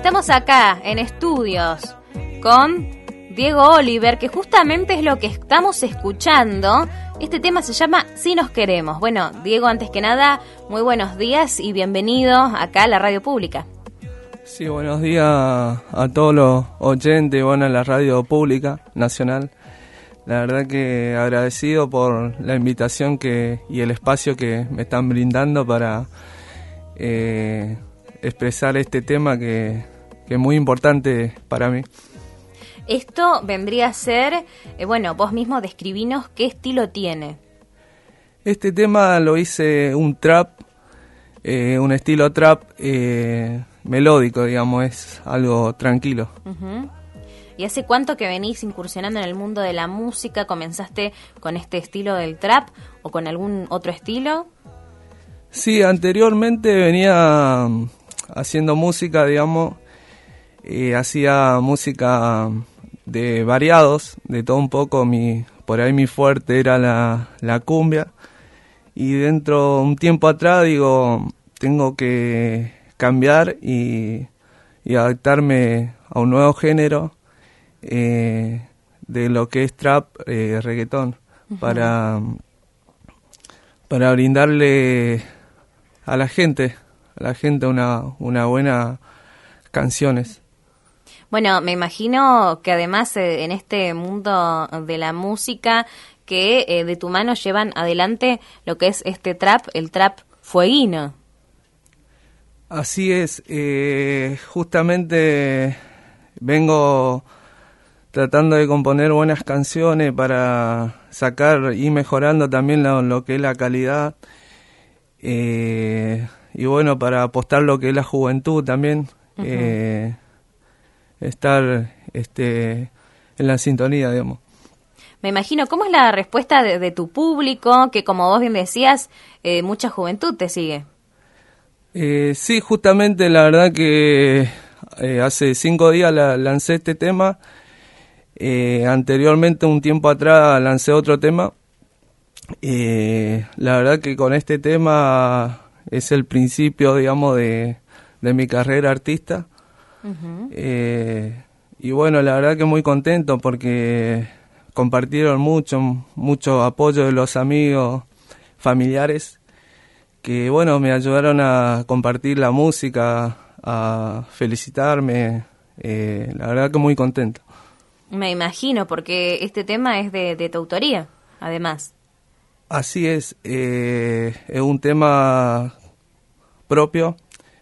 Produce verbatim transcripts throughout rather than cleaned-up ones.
Estamos acá en estudios con Diego Oliver, que justamente es lo que estamos escuchando. Este tema se llama Si nos queremos. Bueno, Diego, antes que nada, muy buenos días y bienvenido acá a la radio pública. Sí, buenos días a todos los oyentes, bueno, a la radio pública nacional. La verdad que agradecido por la invitación que y el espacio que me están brindando para eh, expresar este tema que, que es muy importante para mí. Esto vendría a ser, eh, bueno, vos mismo describinos qué estilo tiene. Este tema lo hice un trap, eh, un estilo trap eh, melódico, digamos, es algo tranquilo. Uh-huh. ¿Y hace cuánto que venís incursionando en el mundo de la música? ¿Comenzaste con este estilo del trap o con algún otro estilo? Sí, anteriormente venía haciendo música, digamos, eh, hacía música de variados, de todo un poco. Mi, por ahí mi fuerte era la, la cumbia, y dentro de un tiempo atrás digo, tengo que cambiar y, y adaptarme a un nuevo género eh, de lo que es trap, eh, reggaetón, uh-huh. para, para brindarle a la gente, a la gente una, una buena canciones. Bueno, me imagino que además eh, en este mundo de la música que eh, de tu mano llevan adelante lo que es este trap, el trap fueguino. Así es, eh, justamente vengo tratando de componer buenas canciones para sacar y mejorando también lo, lo que es la calidad, eh, y bueno, para apostar lo que es la juventud también. Uh-huh. eh, estar este en la sintonía, digamos. Me imagino, ¿cómo es la respuesta de, de tu público, que como vos bien decías, eh, mucha juventud te sigue? Eh, sí, justamente la verdad que eh, hace cinco días la, lancé este tema. Eh, anteriormente, un tiempo atrás, lancé otro tema. Eh, la verdad que con este tema es el principio, digamos, de, de mi carrera artista. Uh-huh. Eh, y bueno, la verdad que muy contento porque compartieron mucho, mucho apoyo de los amigos, familiares, que bueno, me ayudaron a compartir la música, a felicitarme. Eh, la verdad que muy contento. Me imagino, porque este tema es de, de tu autoría, además. Así es, eh, es un tema propio.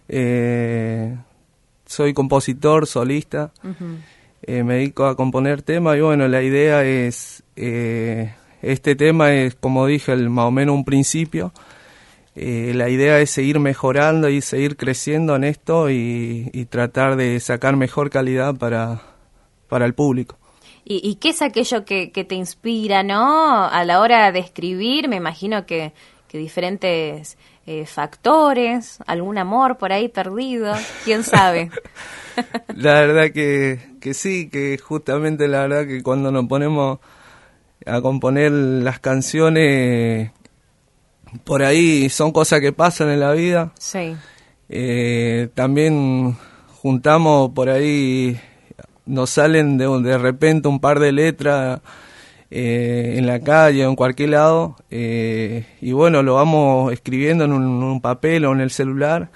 Eh, soy compositor, solista. Uh-huh. eh, me dedico a componer temas y bueno, la idea es, eh, este tema es, como dije, el, más o menos un principio. Eh, la idea es seguir mejorando y seguir creciendo en esto y, y tratar de sacar mejor calidad para, para el público. ¿Y, y qué es aquello que, que te inspira, no? A la hora de escribir, me imagino que, que diferentes eh, factores, algún amor por ahí perdido, quién sabe. La verdad que, que sí, que justamente la verdad que cuando nos ponemos a componer las canciones, por ahí son cosas que pasan en la vida. Sí. Eh, también juntamos por ahí, nos salen de, de repente un par de letras eh, en la calle o en cualquier lado, eh, y bueno, lo vamos escribiendo en un, un papel o en el celular.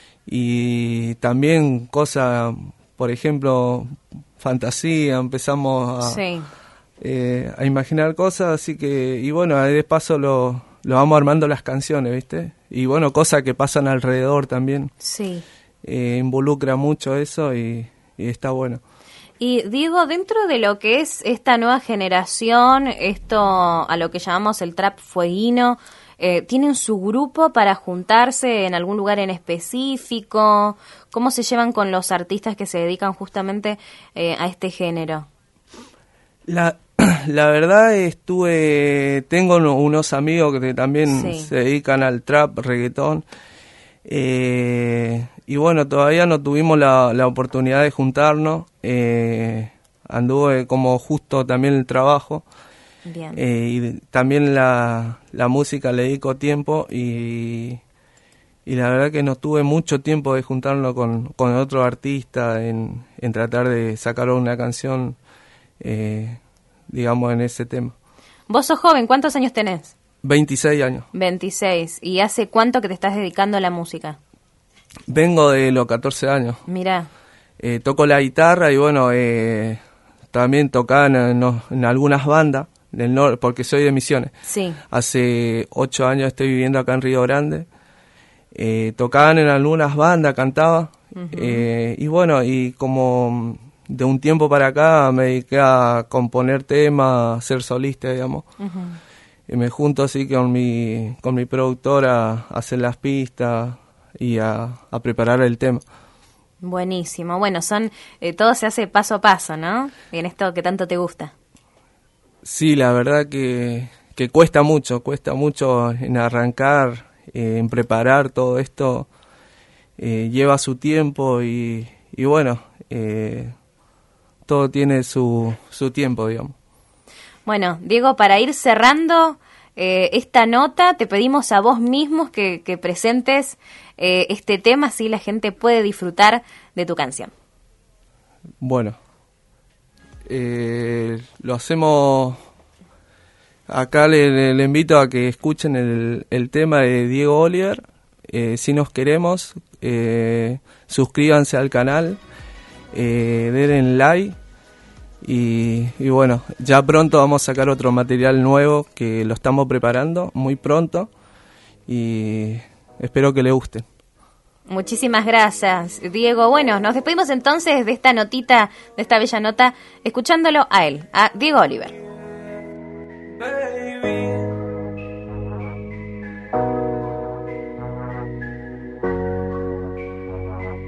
Y también cosas, por ejemplo, fantasía, empezamos a, sí. eh, a imaginar cosas, así que, y bueno, ahí de paso lo, lo vamos armando las canciones, ¿viste? Y bueno, cosas que pasan alrededor también. Sí. Eh, involucra mucho eso y, y está bueno. Y Diego, dentro de lo que es esta nueva generación, esto a lo que llamamos el trap fueguino, eh, ¿tienen su grupo para juntarse en algún lugar en específico? ¿Cómo se llevan con los artistas que se dedican justamente eh, a este género? La, la verdad estuve, tengo unos amigos que también sí. se dedican al trap, reggaetón, eh, y bueno, todavía no tuvimos la, la oportunidad de juntarnos. Eh, anduve como justo también el trabajo. Bien. Eh, y también la, la música le dedico tiempo y, y la verdad que no tuve mucho tiempo de juntarlo con, con otro artista en, en tratar de sacar una canción, eh, digamos, en ese tema. Vos sos joven, ¿cuántos años tenés? veintiséis años. veintiséis. ¿Y hace cuánto que te estás dedicando a la música? Vengo de los catorce años. Mirá. Eh, toco la guitarra y bueno, eh, también tocaba en, en, en algunas bandas del norte, porque soy de Misiones. Sí. Hace ocho años estoy viviendo acá en Río Grande. Eh, tocaban en algunas bandas, cantaba. Uh-huh. eh, y bueno, y como de un tiempo para acá me dediqué a componer temas, a ser solista, digamos. Uh-huh. Y me junto así con mi, con mi productora a hacer las pistas y a, a preparar el tema. Buenísimo. Bueno, son eh, todo se hace paso a paso, ¿no? En esto que tanto te gusta. Sí, la verdad que, que cuesta mucho, cuesta mucho en arrancar, eh, en preparar todo esto. Eh, lleva su tiempo y, y bueno, eh, todo tiene su, su tiempo, digamos. Bueno, Diego, para ir cerrando eh, esta nota, te pedimos a vos mismos que, que presentes eh, este tema, así la gente puede disfrutar de tu canción. Bueno, eh, lo hacemos... Acá le, le, le invito a que escuchen el, el tema de Diego Oliver, eh, Si Nos Queremos, eh, suscríbanse al canal, eh, denle like. Y, y bueno, ya pronto vamos a sacar otro material nuevo que lo estamos preparando muy pronto y espero que le guste. Muchísimas gracias, Diego. Bueno, nos despedimos entonces de esta notita, de esta bella nota, escuchándolo a él, a Diego Oliver. Baby.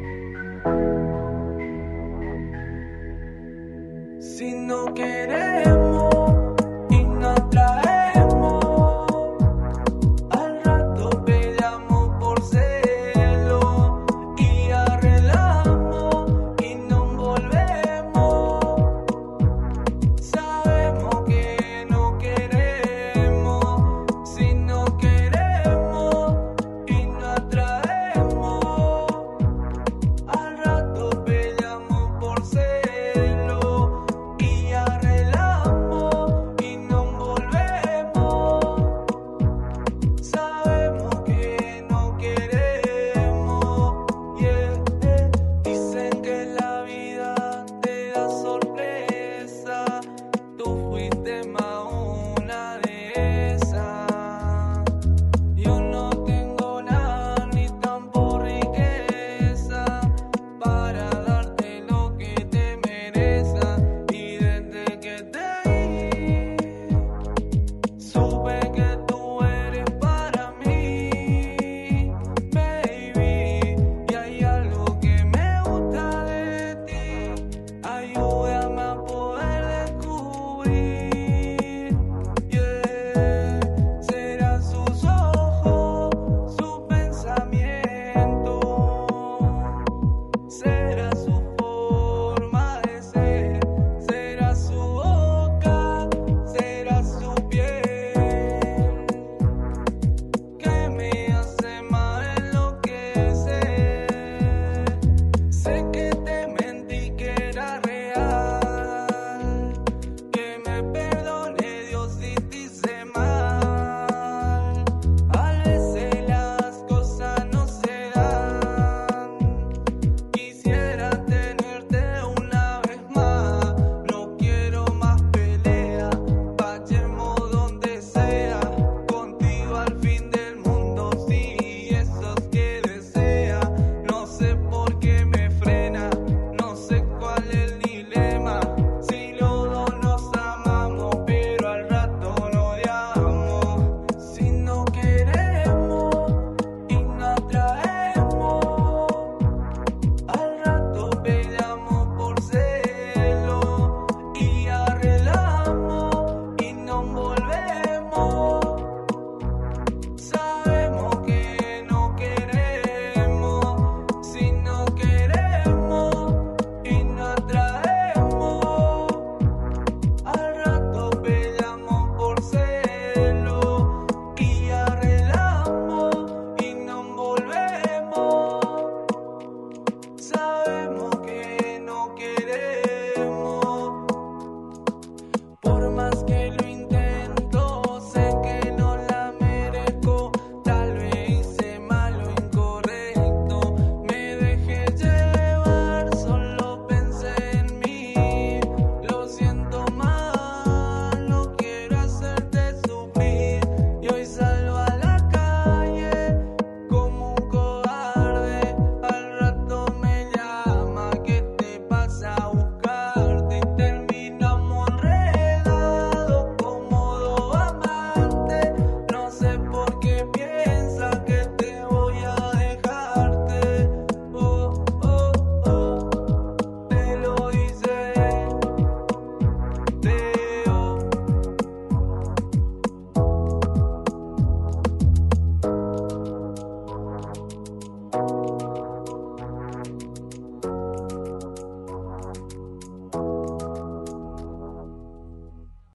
Si no queremos